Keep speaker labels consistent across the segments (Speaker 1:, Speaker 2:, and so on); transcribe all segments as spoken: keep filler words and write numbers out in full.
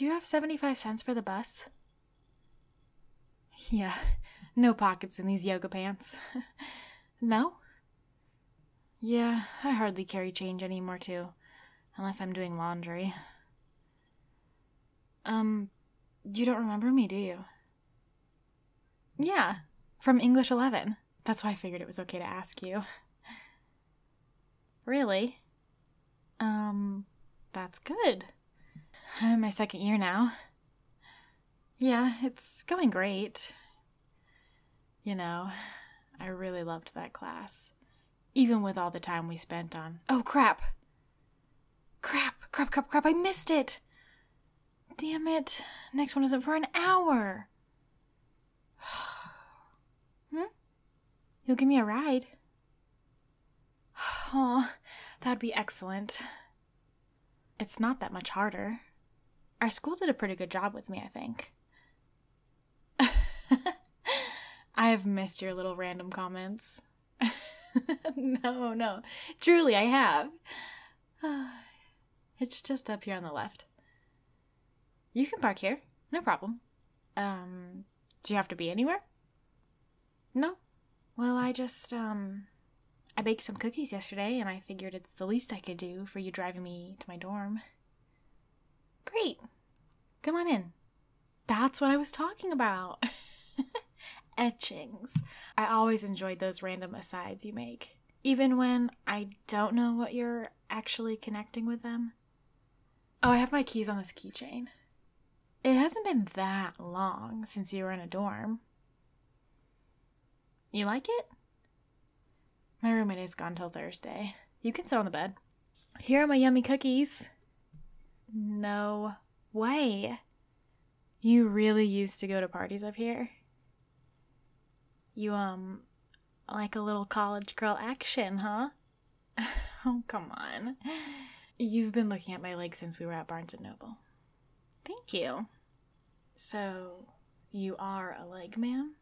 Speaker 1: Do you have seventy-five cents for the bus? Yeah, no pockets in these yoga pants. No? Yeah, I hardly carry change anymore, too. Unless I'm doing laundry. Um, you don't remember me, do you? Yeah, from English eleven. That's why I figured it was okay to ask you. Really? Um, that's good. I'm in my second year now. Yeah, it's going great. You know, I really loved that class. Even with all the time we spent on... Oh, crap! Crap, crap, crap, crap, I missed it! Damn it. Next one isn't for an hour. Hmm? You'll give me a ride? Oh, that'd be excellent. It's not that much harder. Our school did a pretty good job with me, I think. I've missed your little random comments. No, no. Truly, I have. It's just up here on the left. You can park here. No problem. Um, do you have to be anywhere? No? Well, I just, um, I baked some cookies yesterday, and I figured it's the least I could do for you driving me to my dorm. Great. Come on in. That's what I was talking about. Etchings. I always enjoyed those random asides you make, even when I don't know what you're actually connecting with them. Oh, I have my keys on this keychain. It hasn't been that long since you were in a dorm. You like it? My roommate is gone till Thursday. You can sit on the bed. Here are my yummy cookies. No way. You really used to go to parties up here? You, um, like a little college girl action, huh? Oh, come on. You've been looking at my legs since we were at Barnes and Noble. Thank you. So, you are a leg man?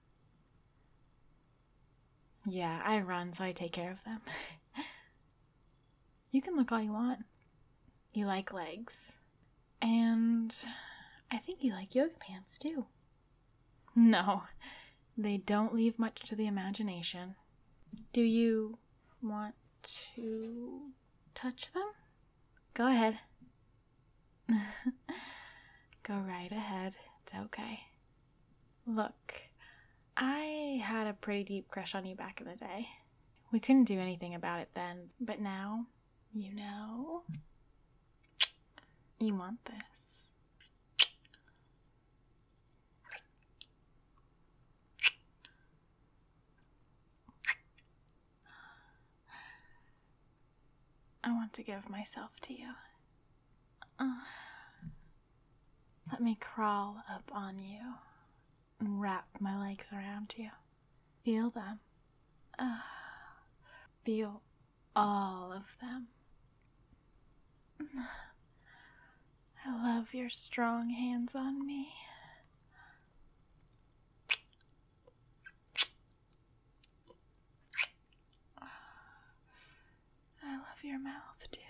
Speaker 1: Yeah, I run, so I take care of them. You can look all you want. You like legs. And I think you like yoga pants, too. No, they don't leave much to the imagination. Do you want to touch them? Go ahead. Go right ahead. It's okay. Look, I had a pretty deep crush on you back in the day. We couldn't do anything about it then, but now, you know, you want this. I want to give myself to you. Uh, let me crawl up on you and wrap my legs around you. Feel them. Uh, feel all of them. I love your strong hands on me. I love your mouth too.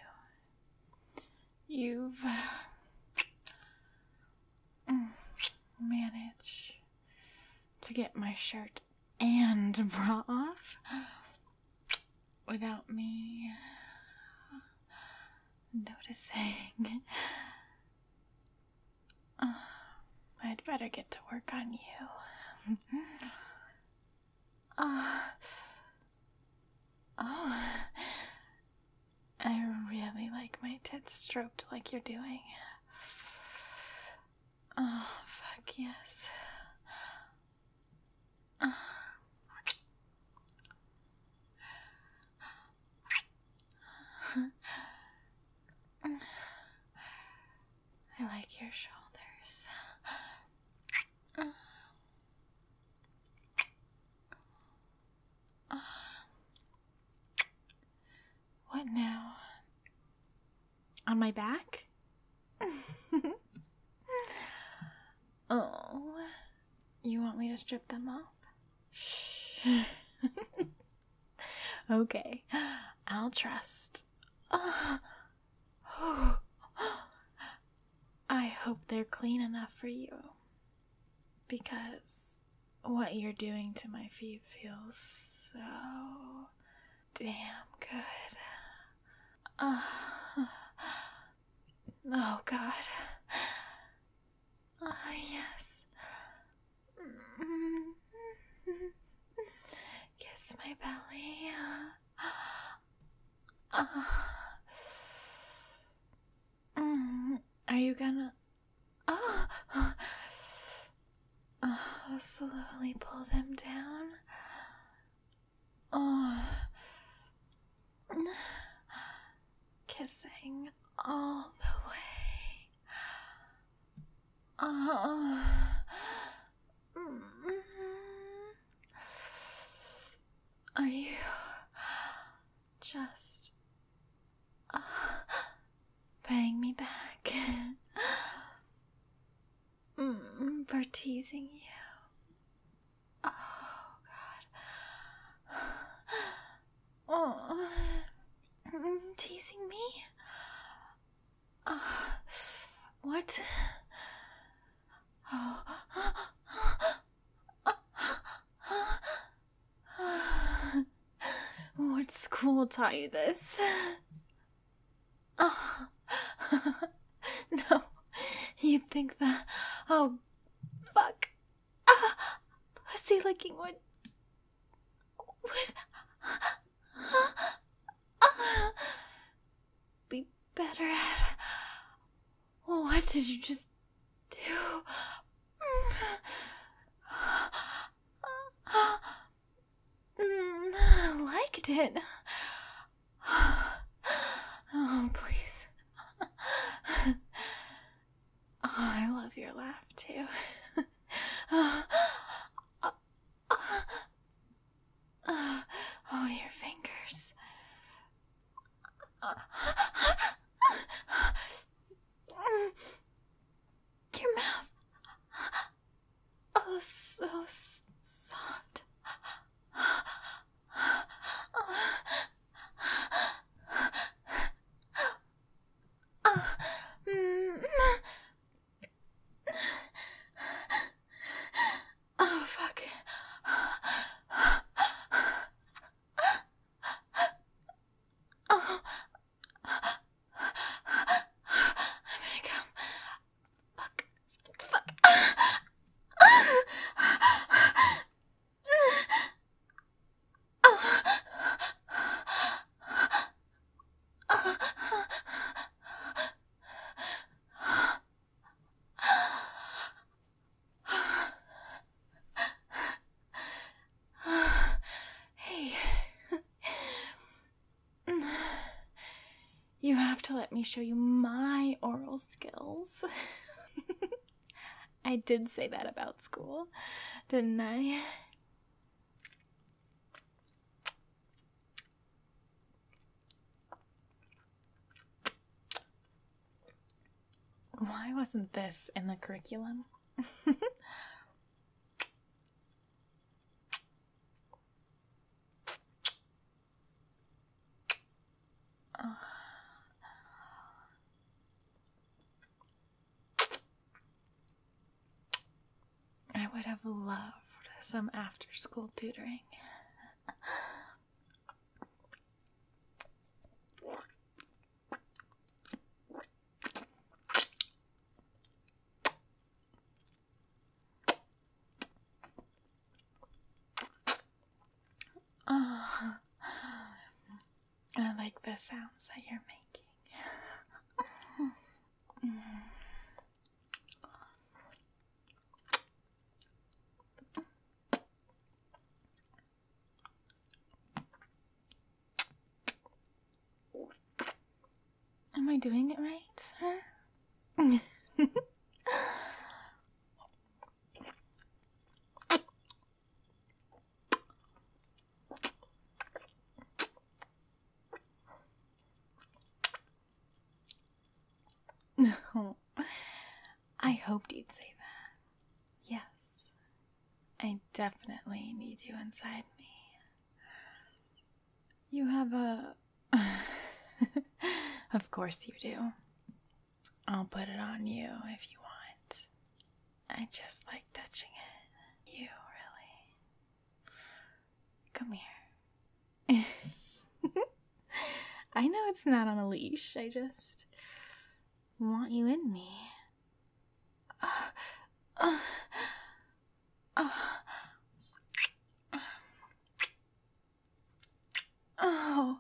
Speaker 1: You've managed to get my shirt and bra off without me noticing. Uh, I'd better get to work on you. uh, oh, I really like my tits stroked like you're doing. Oh, fuck yes. Uh. I like your shoulders. What now? On my back? Oh, you want me to strip them off? Shh. Okay, I'll trust. Oh. I hope they're clean enough for you. Because what you're doing to my feet feels so damn good. Uh, oh, God. Ah, uh, yes. Kiss my belly. Uh, mm, are you gonna... Oh, uh, slowly pull them down. Oh, kissing all the way. Oh. Are you just uh, paying me back mm, for teasing you? Oh, God. Oh, teasing me? Uh, what? Oh. What school taught you this? Oh. No, you'd think that. Oh, fuck. Ah, pussy licking would. would. Uh, be better at. What did you just do? Mm, liked it. Oh, please. Oh, I love your laugh too. Oh, your fingers. Your mouth. Oh, so s- soft. Oh, fuck. Oh. I'm gonna come. Fuck. Fuck. Hey. You have to let me show you my oral skills. I did say that about school, didn't I? Why wasn't this in the curriculum? Oh. I would have loved some after-school tutoring. Oh, I like the sounds that you're making. Am I doing it right, huh? No. I hoped you'd say that. Yes. I definitely need you inside me. You have a... Of course you do. I'll put it on you if you want. I just like touching it. You, really. Come here. I know it's not on a leash. I just want you in me. Uh, uh, uh, oh.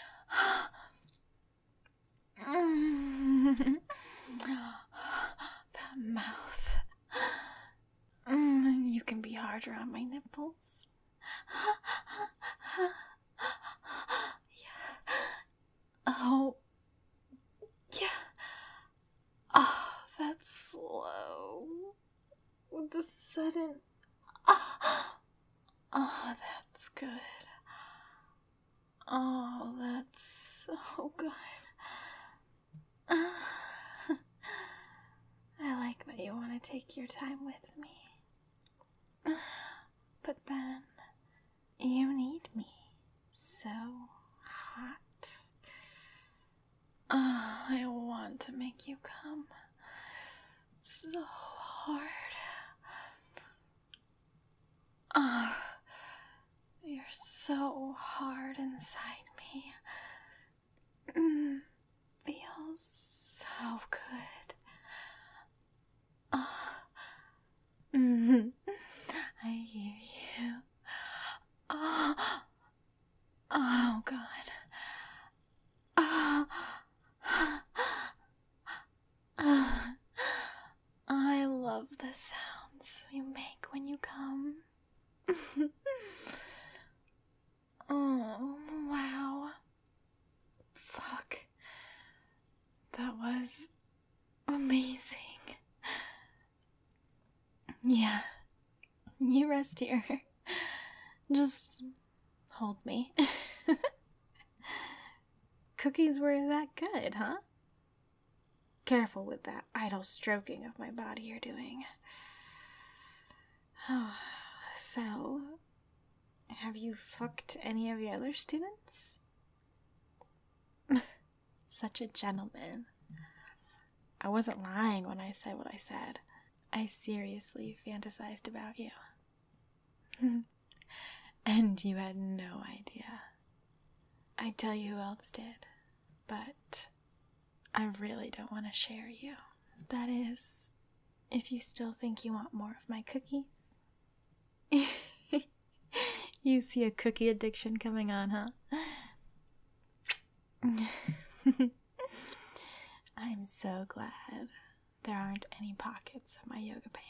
Speaker 1: That mouth. Mm, you can be harder on my nipples. Yeah. Oh. Yeah. Oh, that's slow. With the sudden. Oh, oh, that's good. Oh, that's so good. I like that you want to take your time with me. But then, you need me so hot. Oh, I want to make you come so hard. Oh, you're so hard inside me. Mm, feels so good. Oh, mm-hmm. I hear you. Oh, oh God. Oh, I love the sounds you make when you come. Oh, wow. Fuck. That was amazing. Yeah. You rest here. Just hold me. Cookies were that good, huh? Careful with that idle stroking of my body you're doing. So, have you fucked any of your other students? Such a gentleman. I wasn't lying when I said what I said. I seriously fantasized about you. And you had no idea. I'd tell you who else did, but I really don't want to share you. That is, if you still think you want more of my cookies. You see a cookie addiction coming on, huh? I'm so glad there aren't any pockets of my yoga